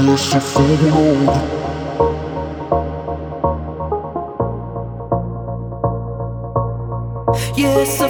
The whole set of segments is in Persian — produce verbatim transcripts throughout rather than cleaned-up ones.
essa fogo Yeah, it's a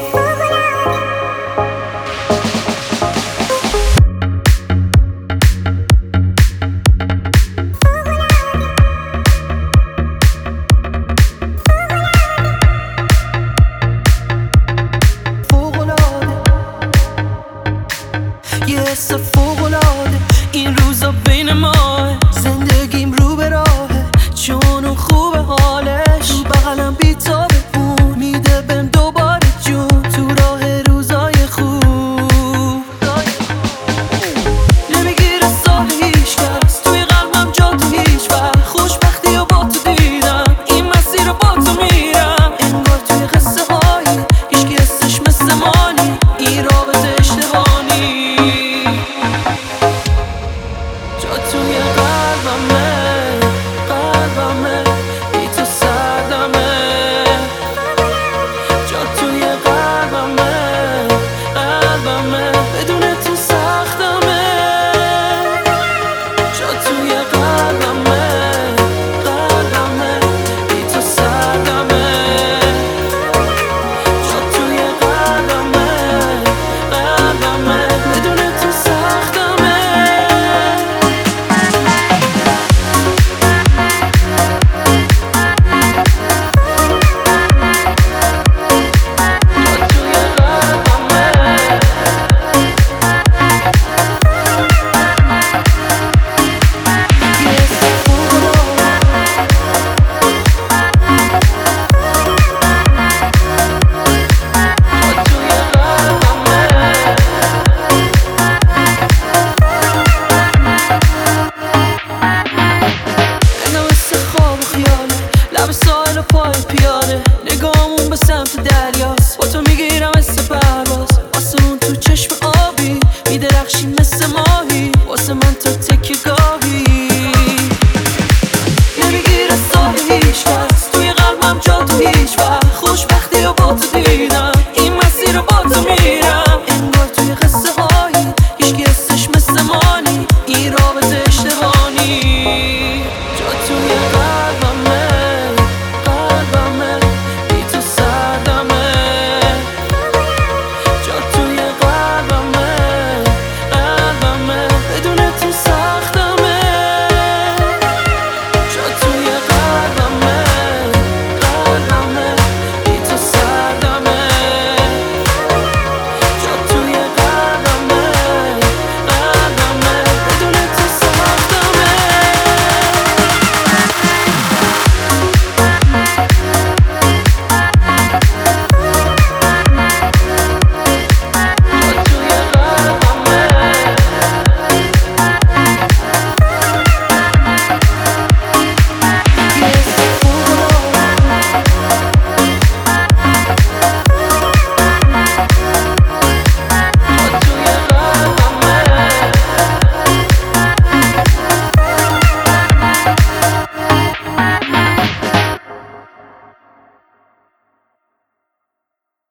یه حس فوق‌العاده این روزا بین ماه زندگیم رو به راهه چون اون خوبه حالش رو بغلم بیتابه اون میده بهم دوباره جون تو راه روزای خوب نمیگیره سال هیچ کس توی قلبم جا تو هیچ وقت خوشبختی و با تو دیدم این مسیر رو با تو میرم انگار توی قصه هایی هیچکی حسش مثل مانی این رابطه اشتباهی جا توی قلبمه قلبمه بی تو سردمه جا توی قلبمه قلبمه بدون تو سختمه جا توی قلبمه قلبمه بی تو سردمه جا توی قلبمه قلبمه بدون تو سختمه لب ساحل و پای پیاده نگاهمون به سمت دریاست با تو میگیرم مثل پرواز واسه اون تو چشم آبی میدرخشی مثل ماهی واسه من تو تک